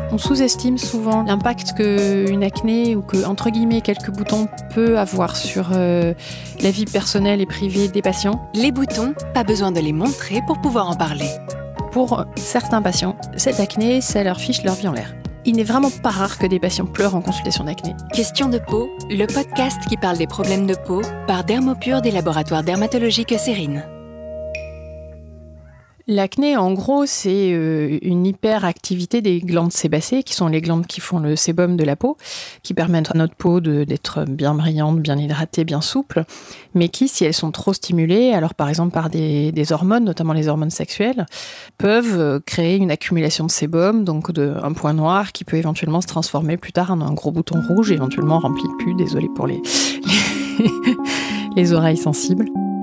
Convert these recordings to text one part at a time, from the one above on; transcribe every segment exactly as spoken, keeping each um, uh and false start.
On sous-estime souvent l'impact qu'une acné ou que, entre guillemets, quelques boutons peut avoir sur euh, la vie personnelle et privée des patients. Les boutons, pas besoin de les montrer pour pouvoir en parler. Pour certains patients, cette acné, ça leur fiche leur vie en l'air. Il n'est vraiment pas rare que des patients pleurent en consultation d'acné. Question de peau, le podcast qui parle des problèmes de peau par Dermopure des laboratoires dermatologiques Cérine. L'acné, en gros, c'est euh, une hyperactivité des glandes sébacées, qui sont les glandes qui font le sébum de la peau, qui permettent à notre peau de, d'être bien brillante, bien hydratée, bien souple, mais qui, si elles sont trop stimulées, alors par exemple par des, des hormones, notamment les hormones sexuelles, peuvent créer une accumulation de sébum, donc de, un point noir qui peut éventuellement se transformer plus tard en un gros bouton rouge, éventuellement rempli de pus, désolé pour les, les, les oreilles sensibles.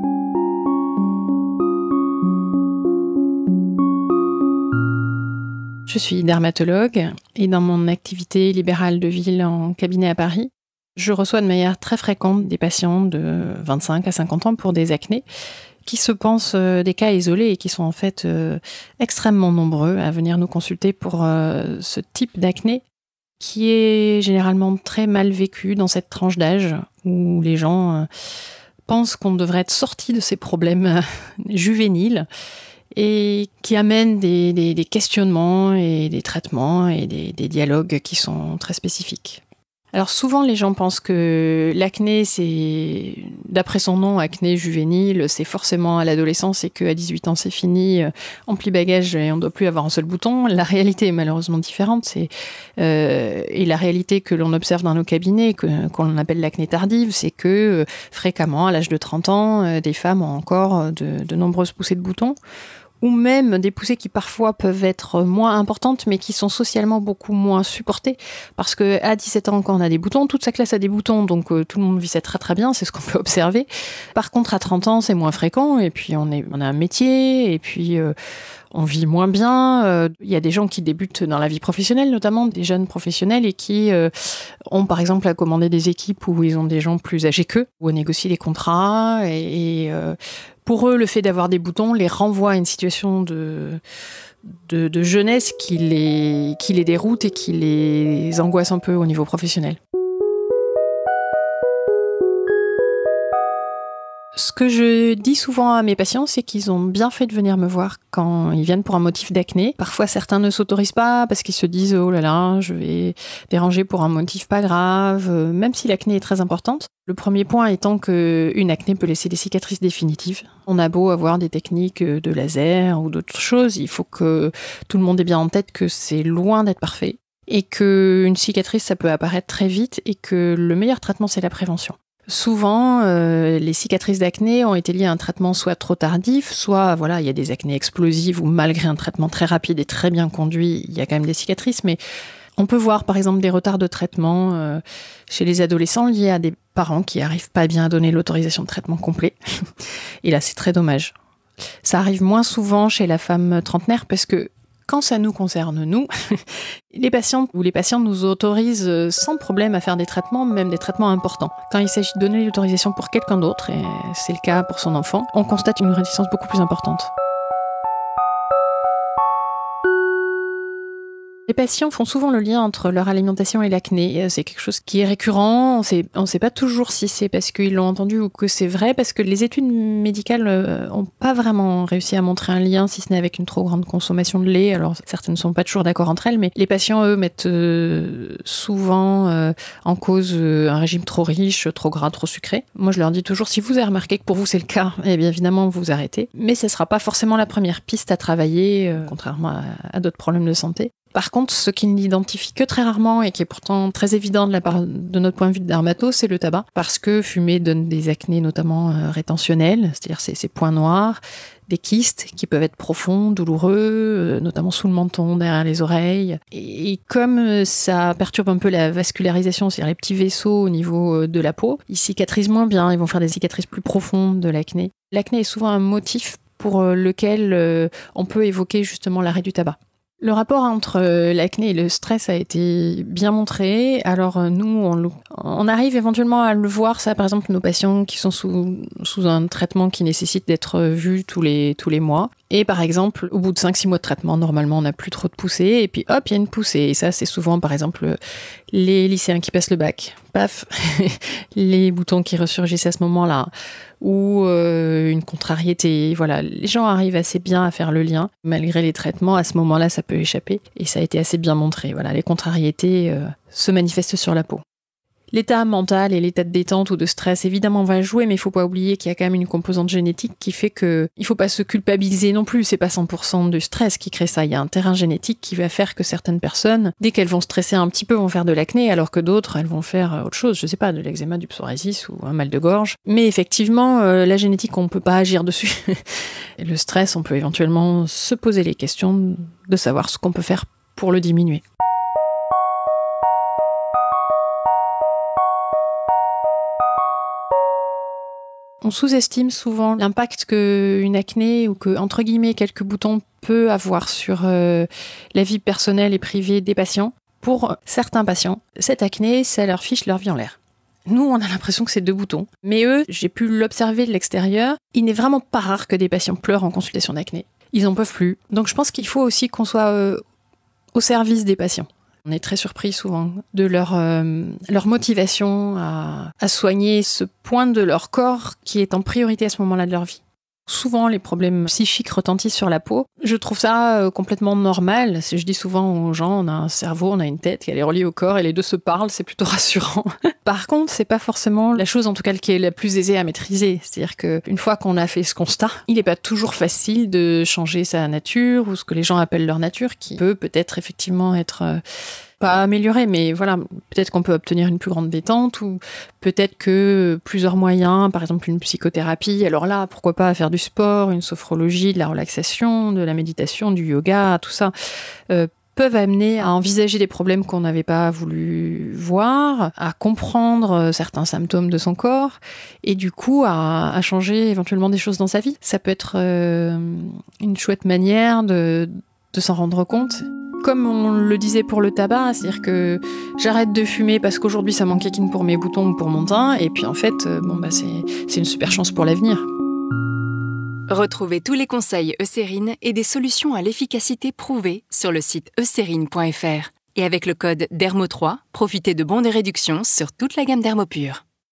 Je suis dermatologue et dans mon activité libérale de ville en cabinet à Paris, je reçois de manière très fréquente des patients de vingt-cinq à cinquante ans pour des acnés qui se pensent des cas isolés et qui sont en fait extrêmement nombreux à venir nous consulter pour ce type d'acné qui est généralement très mal vécu dans cette tranche d'âge où les gens pensent qu'on devrait être sorti de ces problèmes juvéniles et qui amène des, des, des questionnements et des traitements et des, des dialogues qui sont très spécifiques. Alors souvent, les gens pensent que l'acné, c'est, d'après son nom, acné juvénile, c'est forcément à l'adolescence et qu'à dix-huit ans, c'est fini, empli bagage et on ne doit plus avoir un seul bouton. La réalité est malheureusement différente. C'est, euh, et la réalité que l'on observe dans nos cabinets, que, qu'on appelle l'acné tardive, c'est que euh, fréquemment, à l'âge de trente ans, euh, des femmes ont encore de, de nombreuses poussées de boutons, ou même des poussées qui parfois peuvent être moins importantes, mais qui sont socialement beaucoup moins supportées. Parce qu'à dix-sept ans, quand on a des boutons, toute sa classe a des boutons, donc euh, tout le monde vit ça très très bien, c'est ce qu'on peut observer. Par contre, à trente ans, c'est moins fréquent, et puis on, est, on a un métier, et puis euh, on vit moins bien. Il euh, y a des gens qui débutent dans la vie professionnelle, notamment des jeunes professionnels, et qui euh, ont par exemple à commander des équipes où ils ont des gens plus âgés qu'eux, ou à négocier des contrats, et... et euh, pour eux, le fait d'avoir des boutons les renvoie à une situation de, de, de jeunesse qui les, qui les déroute et qui les angoisse un peu au niveau professionnel. Ce que je dis souvent à mes patients, c'est qu'ils ont bien fait de venir me voir quand ils viennent pour un motif d'acné. Parfois, certains ne s'autorisent pas parce qu'ils se disent « Oh là là, je vais déranger pour un motif pas grave », même si l'acné est très importante. Le premier point étant qu'une acné peut laisser des cicatrices définitives. On a beau avoir des techniques de laser ou d'autres choses, il faut que tout le monde ait bien en tête que c'est loin d'être parfait et qu'une cicatrice, ça peut apparaître très vite et que le meilleur traitement, c'est la prévention. Souvent, euh, les cicatrices d'acné ont été liées à un traitement soit trop tardif, soit voilà, il y a des acnés explosives où malgré un traitement très rapide et très bien conduit, il y a quand même des cicatrices. Mais on peut voir par exemple des retards de traitement euh, chez les adolescents liés à des parents qui n'arrivent pas bien à donner l'autorisation de traitement complet. Et là, c'est très dommage. Ça arrive moins souvent chez la femme trentenaire parce que quand ça nous concerne, nous, les patients ou les patients nous autorisent sans problème à faire des traitements, même des traitements importants. Quand il s'agit de donner l'autorisation pour quelqu'un d'autre, et c'est le cas pour son enfant, on constate une réticence beaucoup plus importante. Les patients font souvent le lien entre leur alimentation et l'acné. C'est quelque chose qui est récurrent. On sait, on sait pas toujours si c'est parce qu'ils l'ont entendu ou que c'est vrai, parce que les études médicales ont pas vraiment réussi à montrer un lien, si ce n'est avec une trop grande consommation de lait. Alors, certaines ne sont pas toujours d'accord entre elles, mais les patients, eux, mettent euh, souvent euh, en cause euh, un régime trop riche, trop gras, trop sucré. Moi, je leur dis toujours, si vous avez remarqué que pour vous c'est le cas, eh bien évidemment, vous arrêtez. Mais ce sera pas forcément la première piste à travailler, euh, contrairement à, à d'autres problèmes de santé. Par contre, ce qu'ils n'identifient que très rarement et qui est pourtant très évident de, la part, de notre point de vue de dermato, c'est le tabac. Parce que fumer donne des acnés notamment euh, rétentionnels, c'est-à-dire ces, ces points noirs, des kystes qui peuvent être profonds, douloureux, euh, notamment sous le menton, derrière les oreilles. Et, et comme ça perturbe un peu la vascularisation, c'est-à-dire les petits vaisseaux au niveau de la peau, ils cicatrisent moins bien, ils vont faire des cicatrices plus profondes de l'acné. L'acné est souvent un motif pour lequel euh, on peut évoquer justement l'arrêt du tabac. Le rapport entre l'acné et le stress a été bien montré. Alors nous, on, on arrive éventuellement à le voir, ça, par exemple, nos patients qui sont sous, sous un traitement qui nécessite d'être vus tous les, tous les mois. Et par exemple, au bout de cinq six mois de traitement, normalement, on n'a plus trop de poussées. Et puis hop, il y a une poussée. Et ça, c'est souvent, par exemple, les lycéens qui passent le bac. Paf, les boutons qui ressurgissent à ce moment-là. Ou euh, une contrariété. Voilà, les gens arrivent assez bien à faire le lien. Malgré les traitements, à ce moment-là, ça peut échapper. Et ça a été assez bien montré. Voilà, les contrariétés euh, se manifestent sur la peau. L'état mental et l'état de détente ou de stress, évidemment, va jouer, mais il faut pas oublier qu'il y a quand même une composante génétique qui fait que il faut pas se culpabiliser non plus. C'est pas cent pour cent du stress qui crée ça. Il y a un terrain génétique qui va faire que certaines personnes, dès qu'elles vont stresser un petit peu, vont faire de l'acné, alors que d'autres, elles vont faire autre chose. Je sais pas, de l'eczéma, du psoriasis ou un mal de gorge. Mais effectivement, euh, la génétique, on peut pas agir dessus. Et le stress, on peut éventuellement se poser les questions de savoir ce qu'on peut faire pour le diminuer. On sous-estime souvent l'impact qu'une acné ou que, entre guillemets, quelques boutons peut avoir sur euh, la vie personnelle et privée des patients. Pour certains patients, cette acné, ça leur fiche leur vie en l'air. Nous, on a l'impression que c'est deux boutons. Mais eux, j'ai pu l'observer de l'extérieur, il n'est vraiment pas rare que des patients pleurent en consultation d'acné. Ils n'en peuvent plus. Donc je pense qu'il faut aussi qu'on soit euh, au service des patients. On est très surpris souvent de leur, euh, leur motivation à, à soigner ce point de leur corps qui est en priorité à ce moment-là de leur vie. Souvent, les problèmes psychiques retentissent sur la peau. Je trouve ça euh, complètement normal. Je dis souvent aux gens, on a un cerveau, on a une tête, elle est reliée au corps et les deux se parlent, c'est plutôt rassurant. Par contre, c'est pas forcément la chose, en tout cas, qui est la plus aisée à maîtriser. C'est-à-dire qu'une fois qu'on a fait ce constat, il n'est pas toujours facile de changer sa nature ou ce que les gens appellent leur nature, qui peut peut-être effectivement être... Euh, pas amélioré, mais voilà, peut-être qu'on peut obtenir une plus grande détente ou peut-être que plusieurs moyens, par exemple une psychothérapie, alors là, pourquoi pas faire du sport, une sophrologie, de la relaxation, de la méditation, du yoga, tout ça, euh, peuvent amener à envisager des problèmes qu'on n'avait pas voulu voir, à comprendre certains symptômes de son corps et du coup à, à changer éventuellement des choses dans sa vie. Ça peut être euh, une chouette manière de, de s'en rendre compte. Comme on le disait pour le tabac, c'est-à-dire que j'arrête de fumer parce qu'aujourd'hui ça m'enquiquine pour mes boutons ou pour mon teint, et puis en fait, bon bah c'est, c'est une super chance pour l'avenir. Retrouvez tous les conseils Eucérine et des solutions à l'efficacité prouvée sur le site eucérine point f r. Et avec le code D E R M O trois, profitez de bons de réduction sur toute la gamme Dermopure.